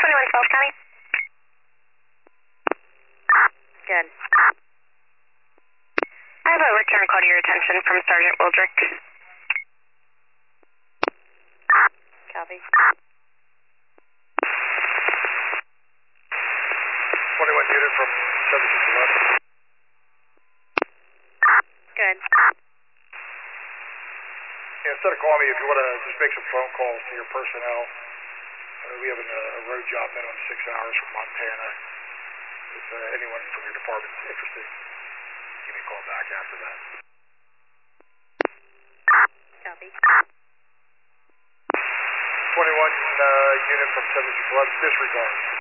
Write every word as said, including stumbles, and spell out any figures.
twenty-one Falls County. Good. I have a return call to your attention from Sergeant Wildrick. Copy. twenty-one unit from seventy-six eleven. Good. Yeah, instead of calling me, if you want to just make some phone calls to your personnel. Uh, we have a, a road job minimum six hours from Montana. If uh, anyone from your department is interested, give me a call back after that. Copy. twenty-one uh, unit from seventy-six eleven, disregard.